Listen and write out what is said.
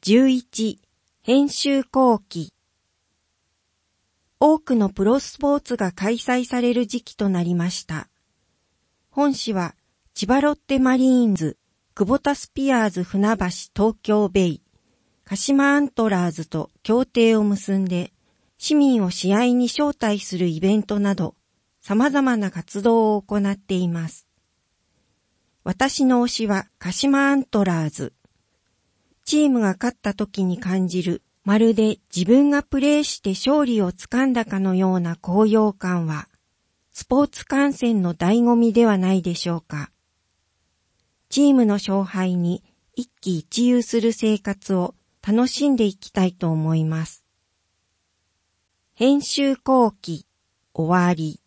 11、編集後期。多くのプロスポーツが開催される時期となりました。本誌は千葉ロッテマリーンズ、クボタスピアーズ船橋東京ベイ、鹿島アントラーズと協定を結んで、市民を試合に招待するイベントなど、様々な活動を行っています。私の推しは鹿島アントラーズ。チームが勝った時に感じる、まるで自分がプレーして勝利をつかんだかのような高揚感は、スポーツ観戦の醍醐味ではないでしょうか。チームの勝敗に一喜一憂する生活を楽しんでいきたいと思います。編集後期、終わり。